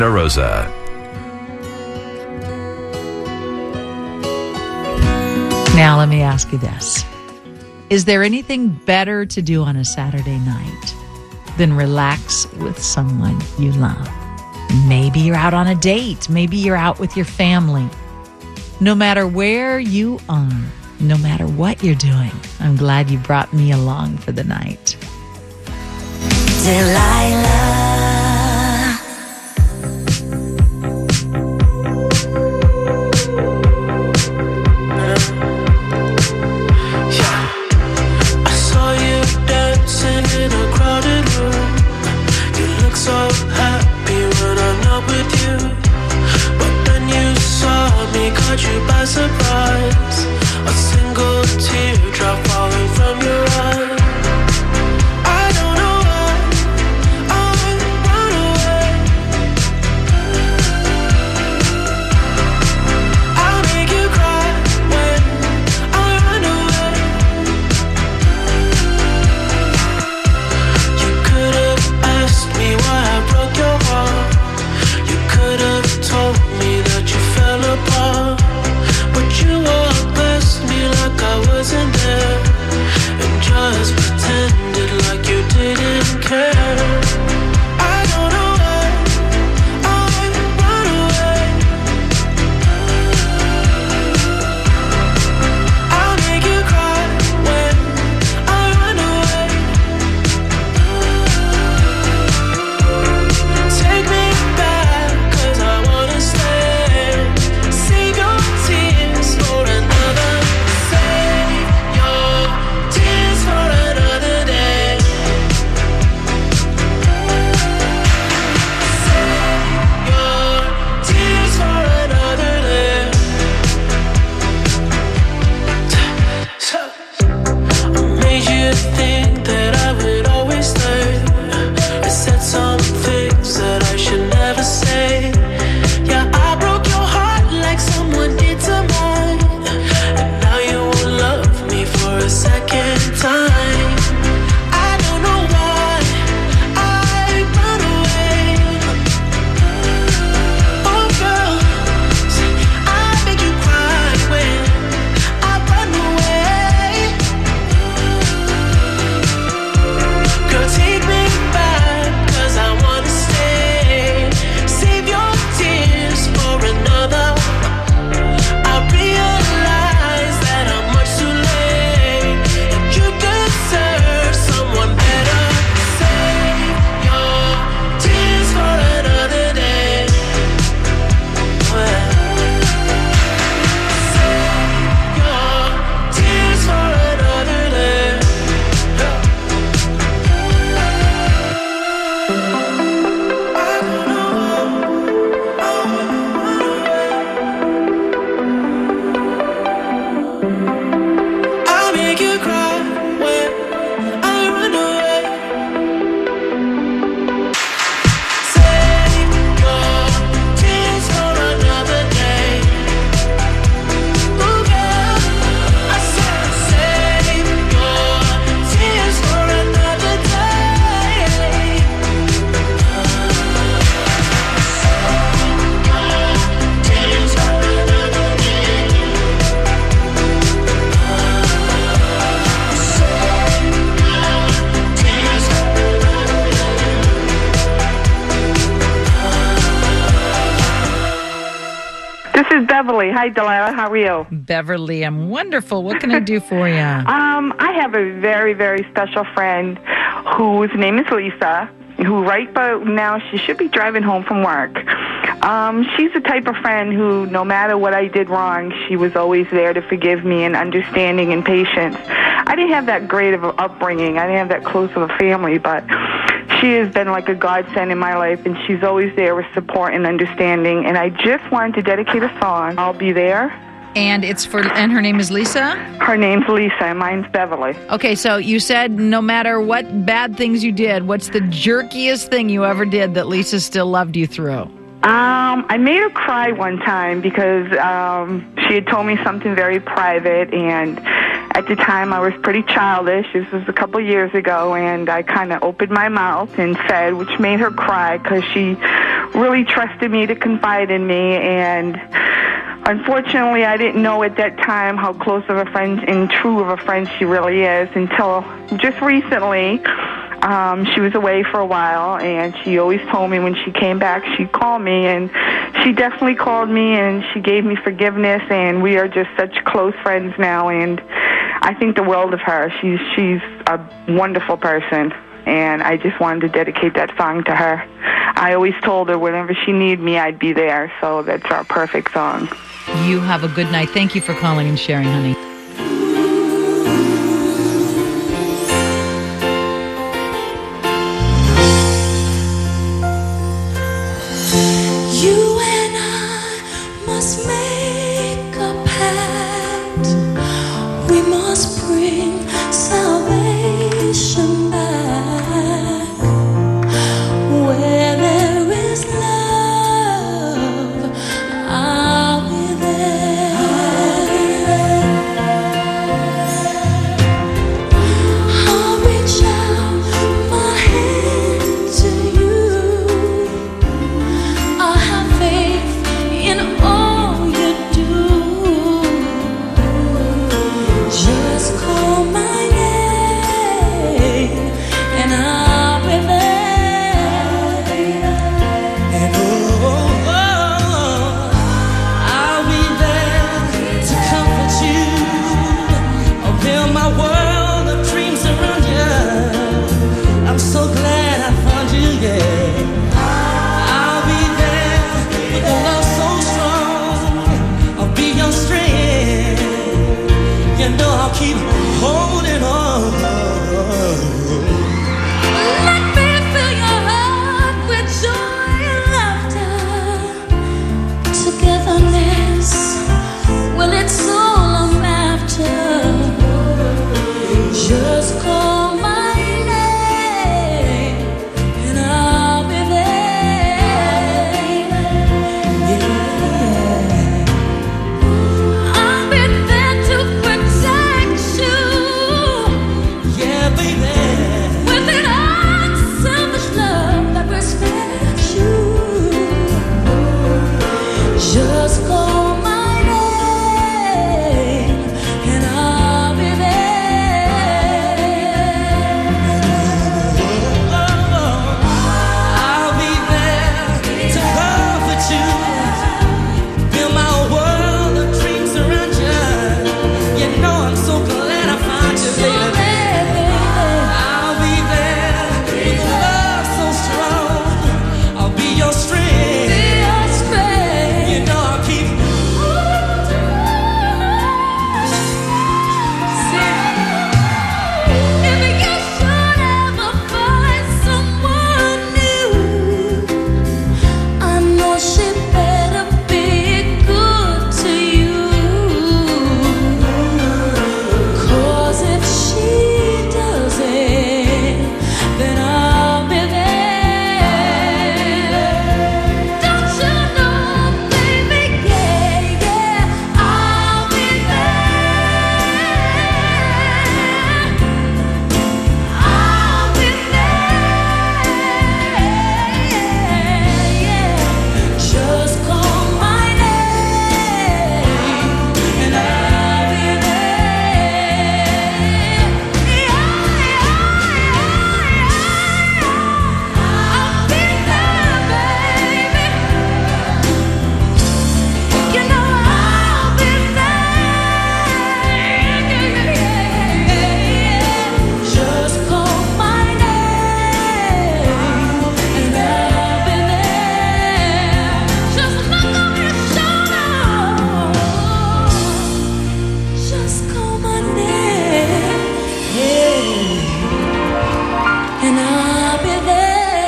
Rosa. Now, let me ask you this. Is there anything better to do on a Saturday night than relax with someone you love? Maybe you're out on a date. Maybe you're out with your family. No matter where you are, no matter what you're doing, I'm glad you brought me along for the night. Delilah. Caught you by surprise, a single teardrop falling from your eye. I don't know why I run away. I'll make you cry when I run away. You could have asked me why I broke your heart. You could have told me that you fell apart. You walked past me like I wasn't there, and just pretended like you didn't care. I don't know why I run away. I'll make you cry when I run away. Take me back, 'cause I wanna stay. Save your tears for another. Save your tears for another day. Save your tears for another day. So I made you think that I would always stay. I said some things that I should never say. Yeah, I broke your heart like someone did to mine, and now you won't love me for a second time. I don't know why I run away. Oh girl, I make you cry when I run away. Girl, take me back, 'cause I wanna stay. Save your tears for another. I realize that I'm much too late, and you deserve someone better. Save your tears for another day. Save your tears for another day. I'll make you cry when I run away. Save your tears for another day. Ooh, girl, I said save your tears for another day. Tears for another day. This is Beverly. Hi, Delilah. How are you? Beverly, I'm wonderful. What can I do for you? I have a very, very special friend whose name is Lisa, who right about now she should be driving home from work. She's the type of friend who, no matter what I did wrong, she was always there to forgive me and understanding and patience. I didn't have that great of an upbringing. I didn't have that close of a family, but she has been like a godsend in my life, and she's always there with support and understanding. And I just wanted to dedicate a song. I'll Be There. And and her name is Lisa? Her name's Lisa, and mine's Beverly. Okay, so you said no matter what bad things you did, what's the jerkiest thing you ever did that Lisa still loved you through? I made her cry one time because she had told me something very private, and At the time, I was pretty childish. This was a couple years ago, and I kind of opened my mouth and said, which made her cry because she really trusted me to confide in me. And unfortunately, I didn't know at that time how close of a friend and true of a friend she really is until just recently. She was away for a while, and she always told me when she came back, she'd call me, and she definitely called me, and she gave me forgiveness, and we are just such close friends now, and I think the world of her. She's a wonderful person, and I just wanted to dedicate that song to her. I always told her whenever she needed me, I'd be there, so that's our perfect song. You have a good night. Thank you for calling and sharing, honey. You and I must make a pact. We must bring salvation back. Where there is love, I'll be there. I'll reach out my hand to you. I have faith in all you do. Just call my name and I'll be there. And I'll be there to comfort you. I'll build my world of dreams around you. I'm so glad I found you, yeah. I'll be there with a love so strong. I'll be your strength. You know I'll keep holding on. Let me fill your heart with joy and laughter. Togetherness, well, it's all I'm after. Just call my name and I'll be there. Yeah. I'll be there to protect you. Yeah, baby. With an unselfish love that respects you. Just call my name and I'll be there. I'll be there to comfort you. Build my world of dreams around you. You know I'm so glad I found you, baby. I'll be there with love so strong. I'll be your strength. You know I'll keep. If you should ever find someone new, I know she better be good to you. 'Cause if she doesn't, then I'll be there. Don't you know, baby, yeah, yeah, I'll be there. I'll be there, yeah. Just call my name and I'll be there. I'll be there, baby. You know I'll be there. Just call my name and I'll be there. Just look over your shoulder. Just call my name, yeah, and I'll be there.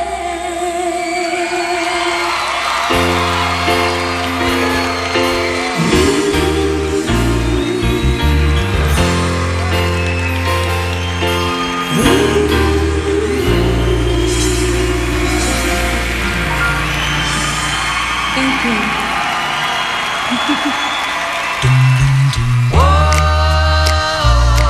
Thank you. Whoa.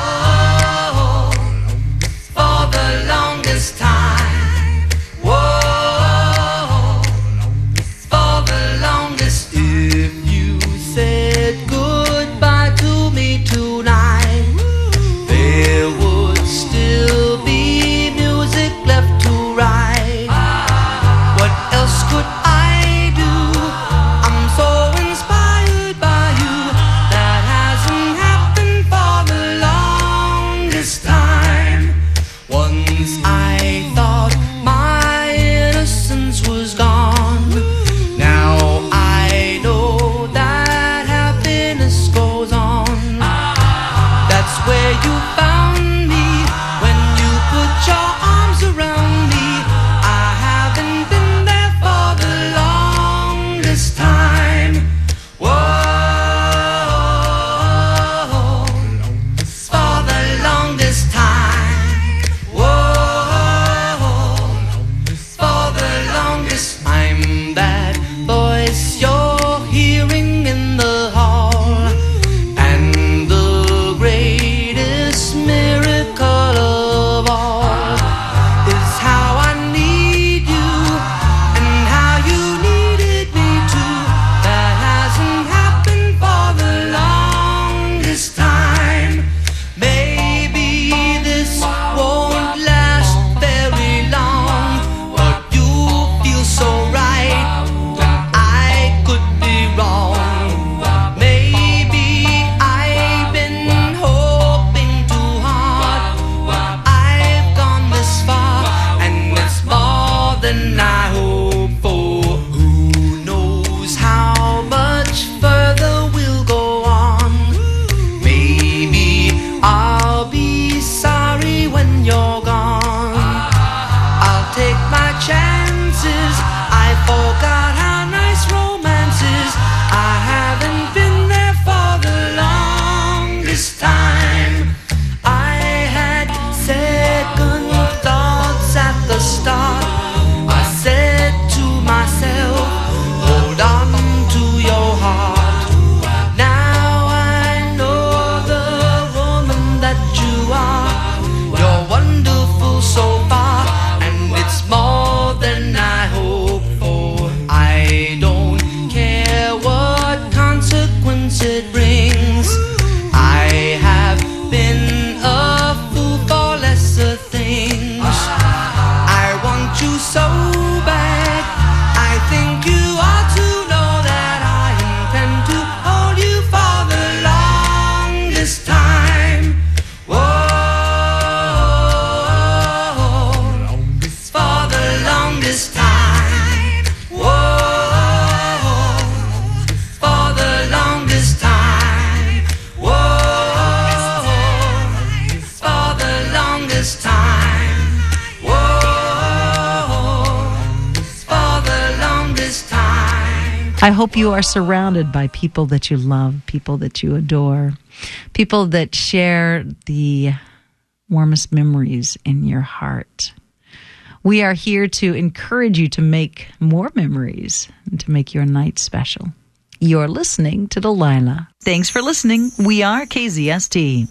I hope you are surrounded by people that you love, people that you adore, people that share the warmest memories in your heart. We are here to encourage you to make more memories and to make your night special. You're listening to Delilah. Thanks for listening. We are KZST.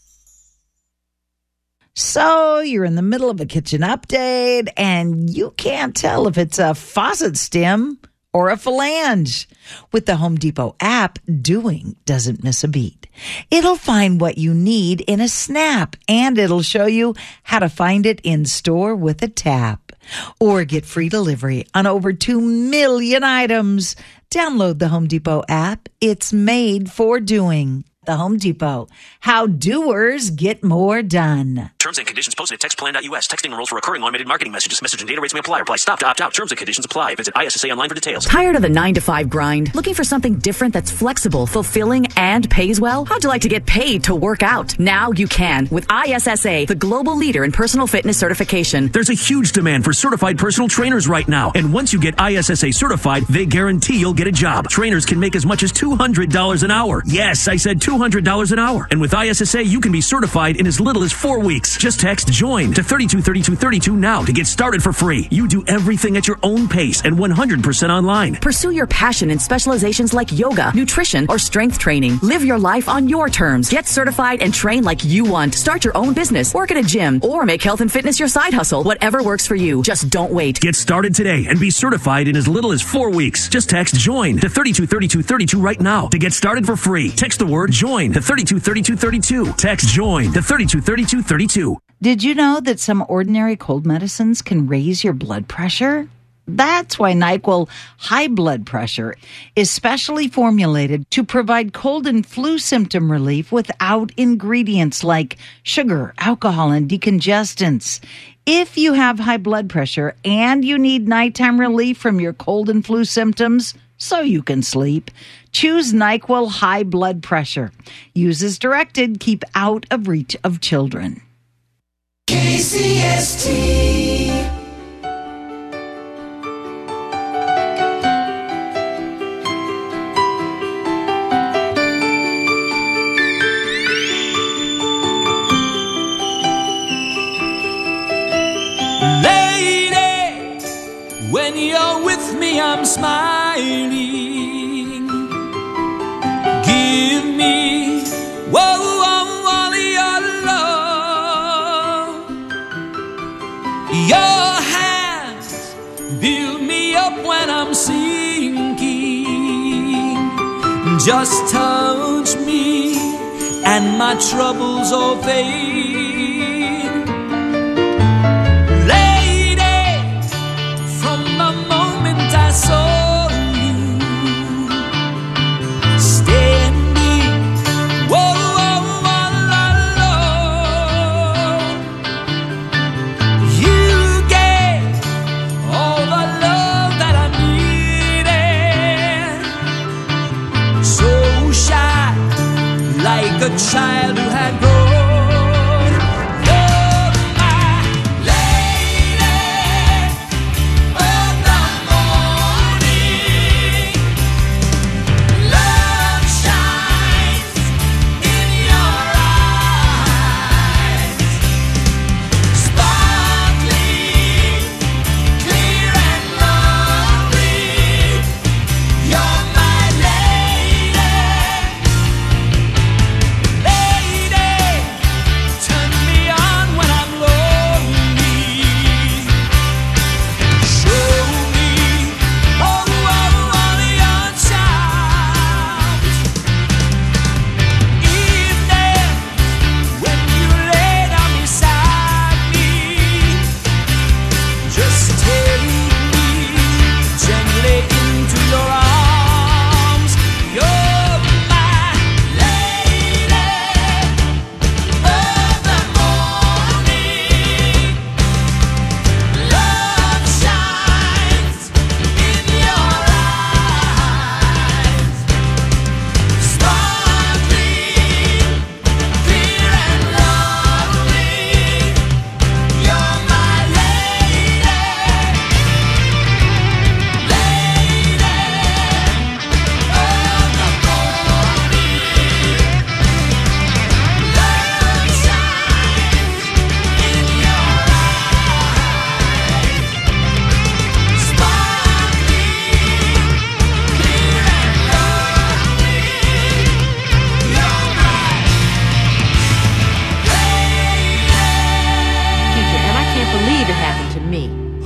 So you're in the middle of a kitchen update and you can't tell if it's a faucet stem or a phalange. With the Home Depot app, doing doesn't miss a beat. It'll find what you need in a snap, and it'll show you how to find it in store with a tap. Or get free delivery on over 2 million items. Download the Home Depot app. It's made for doing. The Home Depot. How doers get more done. Terms and conditions posted at textplan.us. Texting enrolls for recurring automated marketing messages. Message and data rates may apply. Reply stop to opt out. Terms and conditions apply. Visit ISSA online for details. Tired of the 9-to-5 grind? Looking for something different that's flexible, fulfilling, and pays well? How'd you like to get paid to work out? Now you can with ISSA, the global leader in personal fitness certification. There's a huge demand for certified personal trainers right now. And once you get ISSA certified, they guarantee you'll get a job. Trainers can make as much as $200 an hour. Yes, I said $200 an hour. And with ISSA, you can be certified in as little as 4 weeks. Just text JOIN to 323232 now to get started for free. You do everything at your own pace and 100% online. Pursue your passion in specializations like yoga, nutrition, or strength training. Live your life on your terms. Get certified and train like you want. Start your own business, work at a gym, or make health and fitness your side hustle. Whatever works for you. Just don't wait. Get started today and be certified in as little as 4 weeks. Just text JOIN to 323232 right now to get started for free. Text the word JOIN to 323232. Text JOIN to 323232. Did you know that some ordinary cold medicines can raise your blood pressure? That's why NyQuil High Blood Pressure is specially formulated to provide cold and flu symptom relief without ingredients like sugar, alcohol, and decongestants. If you have high blood pressure and you need nighttime relief from your cold and flu symptoms so you can sleep, choose NyQuil High Blood Pressure. Use as directed. Keep out of reach of children. KCST. Lady, when you're with me, I'm smiling. Give me, whoa, all your love. Your hands build me up when I'm sinking. Just touch me and my troubles all fade. Lady, from the moment I saw you standing, whoa, all alone, you gave all the love that I needed. So shy, like a child who had grown. You're my lady of the morning. Love shines in your eyes, sparkling, clear and lovely. You're my lady, lady.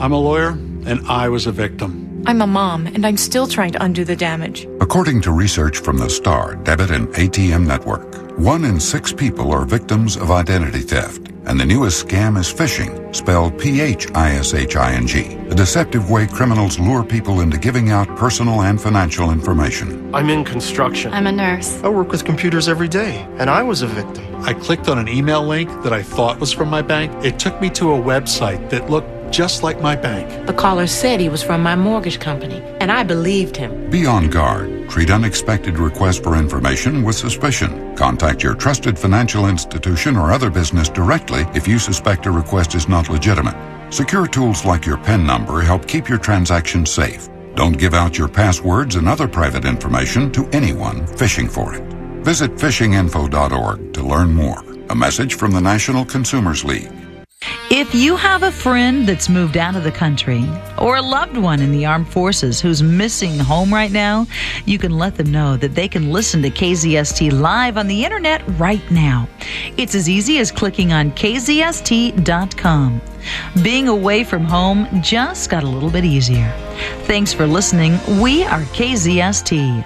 I'm a lawyer, and I was a victim. I'm a mom, and I'm still trying to undo the damage. According to research from the STAR Debit and ATM Network, 1 in 6 people are victims of identity theft. And the newest scam is phishing, spelled Phishing, a deceptive way criminals lure people into giving out personal and financial information. I'm in construction. I'm a nurse. I work with computers every day, and I was a victim. I clicked on an email link that I thought was from my bank. It took me to a website that looked just like my bank. The caller said he was from my mortgage company, and I believed him. Be on guard. Treat unexpected requests for information with suspicion. Contact your trusted financial institution or other business directly if you suspect a request is not legitimate. Secure tools like your PIN number help keep your transactions safe. Don't give out your passwords and other private information to anyone fishing for it. Visit fishinginfo.org to learn more. A message from the National Consumers League. If you have a friend that's moved out of the country or a loved one in the armed forces who's missing home right now, you can let them know that they can listen to KZST live on the internet right now. It's as easy as clicking on kzst.com. Being away from home just got a little bit easier. Thanks for listening. We are KZST.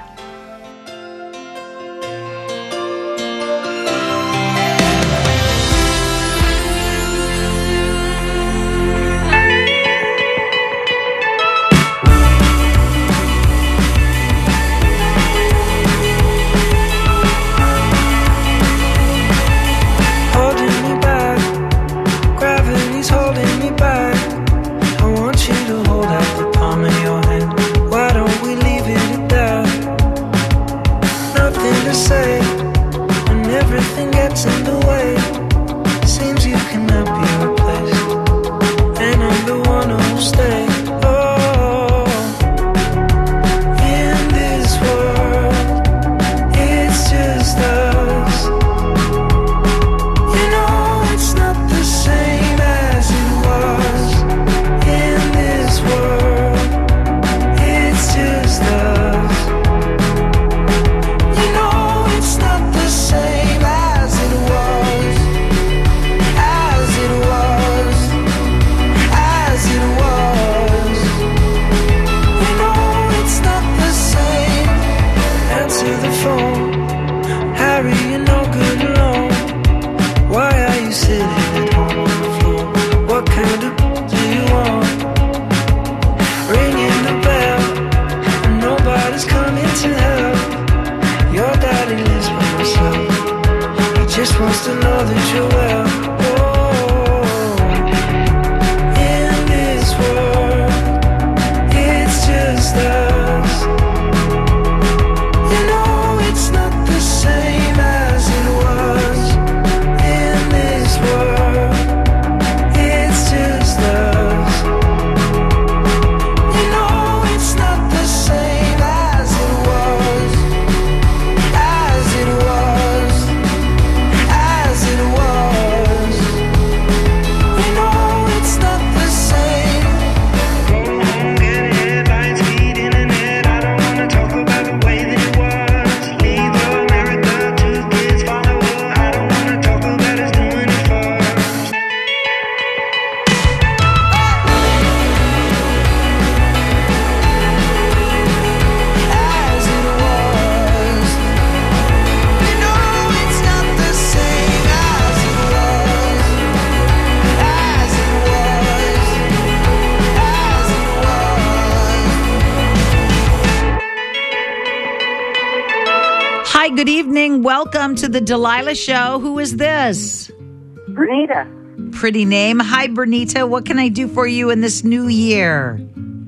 Good evening. Welcome to the Delilah Show. Who is this? Bernita. Pretty name. Hi, Bernita. What can I do for you in this new year?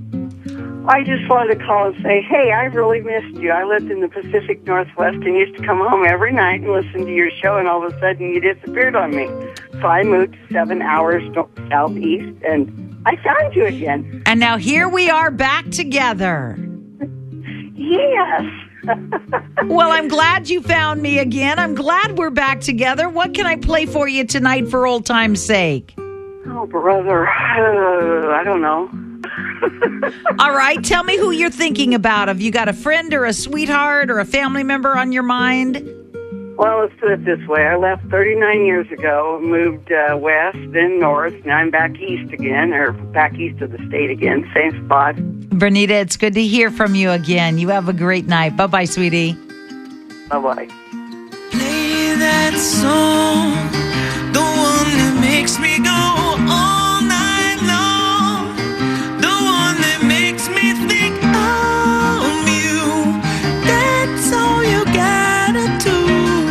I just wanted to call and say, hey, I really missed you. I lived in the Pacific Northwest and used to come home every night and listen to your show, and all of a sudden you disappeared on me. So I moved 7 hours southeast, and I found you again. And now here we are back together. Yes. Well, I'm glad you found me again. I'm glad we're back together. What can I play for you tonight for old time's sake? Oh, brother. I don't know. All right. Tell me who you're thinking about. Have you got a friend or a sweetheart or a family member on your mind? Well, let's put it this way. I left 39 years ago, moved west, then north. Now I'm back east again, or back east of the state again, same spot. Bernita, it's good to hear from you again. You have a great night. Bye-bye, sweetie. Bye-bye. Play that song, the one that makes me go all night long, the one that makes me think of you. That's all you gotta do.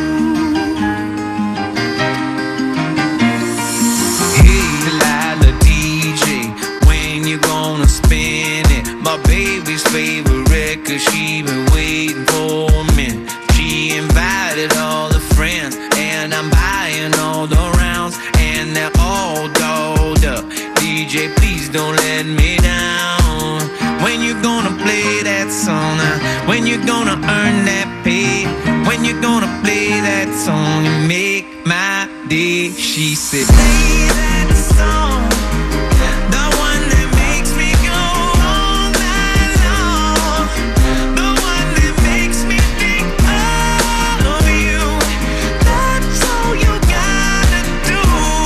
Hey, Lila DJ, when you gonna spin it? My baby's favorite record, she been waiting for me. She invited all the friends, and I'm buying all the rounds, and they're all dolled up. DJ, please don't let me down. When you gonna play that song? When you gonna earn that pay? When you gonna play that song and make my day? She said, play that song, the one that makes me go all night long, the one that makes me think of you. That's all you gotta do.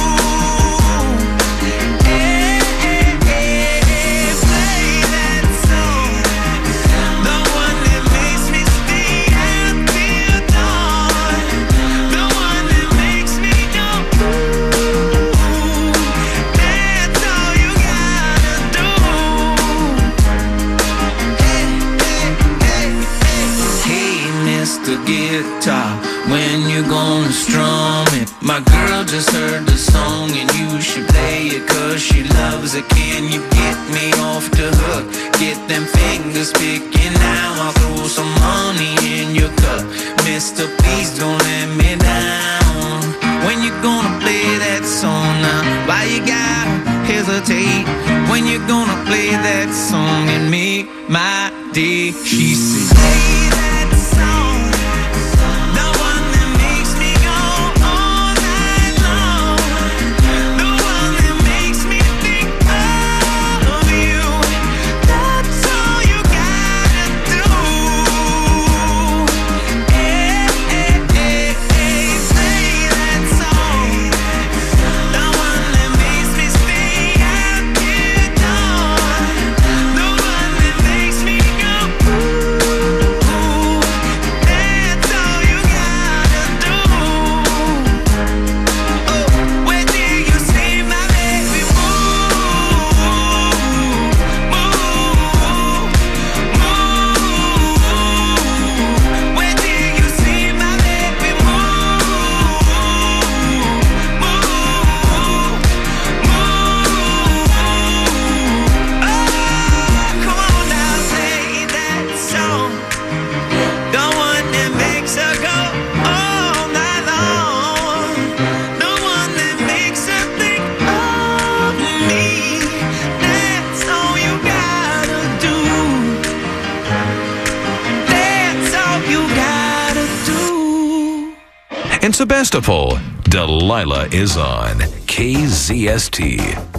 Hey, hey, hey, play that song, the one that makes me stay until dawn, the one that makes me go ooh. That's all you gotta do. Hey, hey, hey, hey. Hey, Mr. Guitar, when you gonna strum it? My girl just heard the song and you should play it 'cause she loves it. Can you get me off the hook? Get them fingers picking now. I'll throw some money in your cup. Mister, please don't let me down. When you gonna play that song now? Why you gotta hesitate? When you gonna play that song and make my day? She said, play that song, the one that makes me go all night long, the one that makes me think of you. That's all you gotta do. Hey, hey, hey, hey, play that song, the one that makes me stay out till dawn, the one that makes me go ooh. That's all you gotta do. Oh, where do you see my baby move, move, move? Where do you see my baby move, move, move? Oh, come on now, play that song, the one that makes her go all night long, the one that makes her think of me. That's all you gotta do. That's all you gotta do. In Sebastopol, Delilah is on KZST.